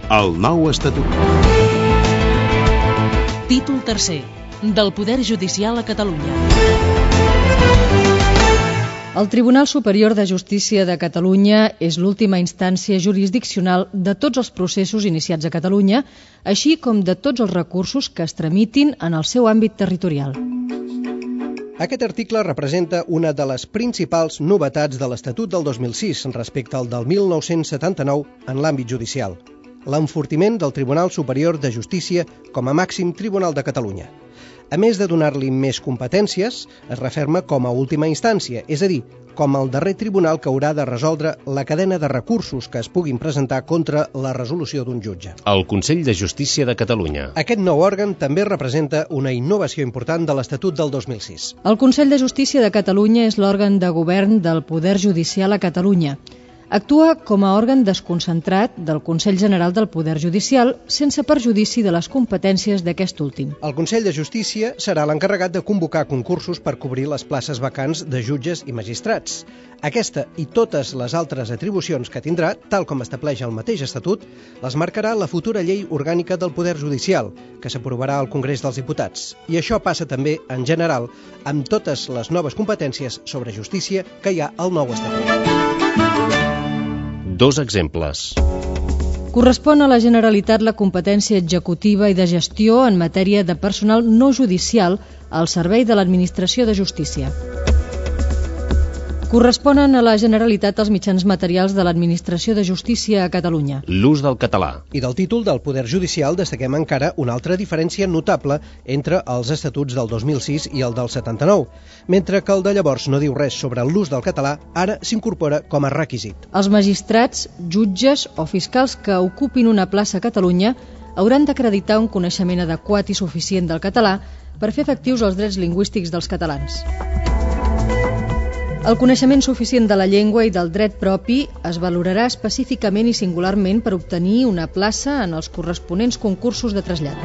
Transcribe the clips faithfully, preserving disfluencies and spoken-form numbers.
El nou estatut. Títol tercer. Del Poder Judicial a Catalunya. El Tribunal Superior de Justícia de Catalunya és l'última instància jurisdiccional de tots els processos iniciats a Catalunya, així com de tots els recursos que es tramitin en el seu àmbit territorial. Aquest article representa una de les principals novetats de l'Estatut del dos mil sis respecte al del mil nou-cents setanta-nou en l'àmbit judicial, l'enfortiment del Tribunal Superior de Justícia com a màxim tribunal de Catalunya. A més de donar-li més competències, es referma com a última instància, és a dir, com el darrer tribunal que haurà de resoldre la cadena de recursos que es puguin presentar contra la resolució d'un jutge. El Consell de Justícia de Catalunya. Aquest nou òrgan també representa una innovació important de l'Estatut del dos mil sis. El Consell de Justícia de Catalunya és l'òrgan de govern del Poder Judicial a Catalunya. Actua com a òrgan desconcentrat del Consell General del Poder Judicial sense perjudici de les competències d'aquest últim. El Consell de Justícia serà l'encarregat de convocar concursos per cobrir les places vacants de jutges i magistrats. Aquesta i totes les altres atribucions que tindrà, tal com estableix el mateix Estatut, les marcarà la futura llei orgànica del Poder Judicial, que s'aprovarà al Congrés dels Diputats. I això passa també, en general, amb totes les noves competències sobre justícia que hi ha al nou Estatut. Dos exemples. Correspon a la Generalitat la competència executiva i de gestió en matèria de personal no judicial al servei de l'Administració de Justícia. Corresponen a la Generalitat els mitjans materials de l'Administració de Justícia a Catalunya. L'ús del català. I del títol del Poder Judicial destaquem encara una altra diferència notable entre els estatuts del dos mil sis i el del setanta-nou. Mentre que el de llavors no diu res sobre l'ús del català, ara s'incorpora com a requisit. Els magistrats, jutges o fiscals que ocupin una plaça a Catalunya hauran d'acreditar un coneixement adequat i suficient del català per fer efectius els drets lingüístics dels catalans. El coneixement suficient de la llengua i del dret propi es valorarà específicament i singularment per obtenir una plaça en els corresponents concursos de trasllat.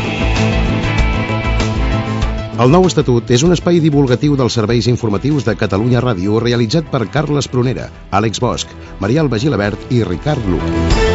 El nou estatut és un espai divulgatiu dels serveis informatius de Catalunya Ràdio realitzat per Carles Prunera, Àlex Bosch, Marial Bagilabert i Ricard Luc.